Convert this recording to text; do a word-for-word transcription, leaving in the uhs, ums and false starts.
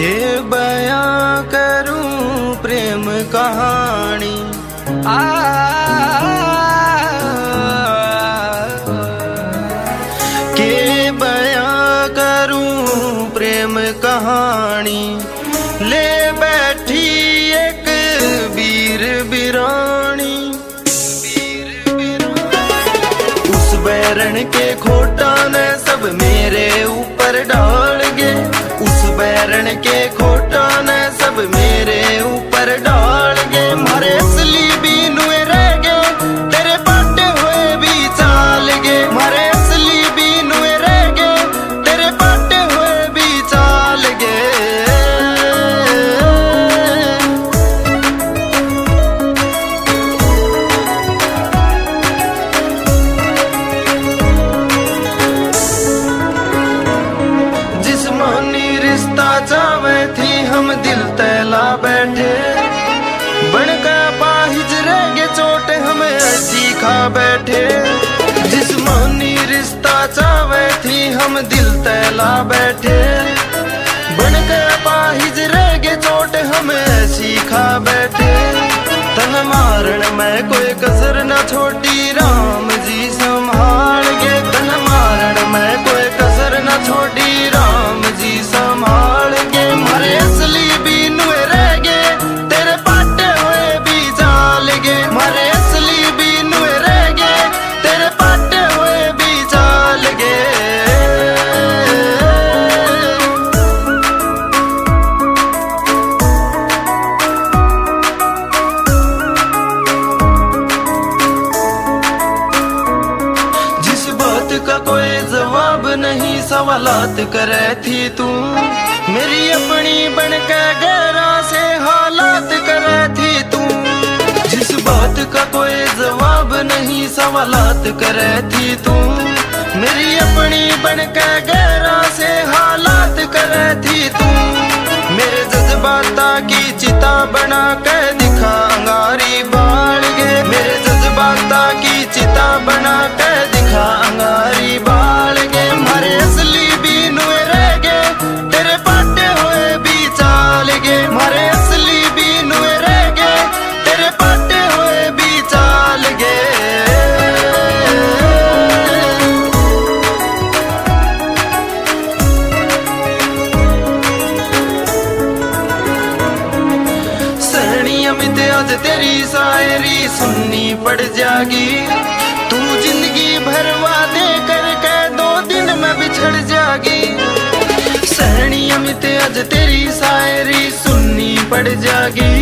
के बयां करूं प्रेम कहानी। आ के बयां करूं प्रेम कहानी। ले बैठी एक वीर बिरानी। उस बैरन के खोटा ने सब मेरे ऊपर डाल गे। उस बैरन के खोटा ने सब मेरे ऊपर डाल गे। मारे असली भी नुए रह गए तेरे पाटे हुए भी चाल गे। मारे असली भी नुए रह गए तेरे पाटे हुए भी चाल गे। जिस्मानी रिश्ता चावे थी हम दिल तैला बैठे। बन गया पाहिज रह गए चोटे हमें ऐसी खा बैठे। जिस्मानी रिश्ता चावे थी हम दिल तैला बैठे। बन गया पाहिज रह गए चोटे हमें ऐसी खा बैठे। तन मारण में कोई कसर न छोड़ी राम जी संभाल के। तन मारण में कोई कसर न छोड़ी राम जी संभाल के। मारे असली भी नुए रह गए तेरे पाटे हुए भी चाल गे। मारे असली भी नुए रह गए तेरे पाटे हुए भी चाल गे। जिस बात का कोई जवाब नहीं सवालात करे थी तू। मेरी अपनी बन के गहरा से हालात करे थी तू। जिस बात का कोई जवाब नहीं सवालात करे थी तू। मेरी अपनी बन के गहरा से हालात करे थी तू। मेरे जज्बाता की चिता बना के दिखा अंगारी बाल गे। मेरे जज्बाता की चिता बना के दिखा अंगारी बाल गे। मारे असली भी नुए रह गए तेरे पाटे हुए भी चाल गे। मारे असली भी नुए रह गए तेरे पाटे हुए भी चाल गे। सहनी अमित आज तेरी शायरी सुननी पड़ जागी। तू जिंदगी भर वादे करके दो दिन में बिछड़ जागी। सहनी अमित आज तेरी शायरी सुननी पड़ जागी।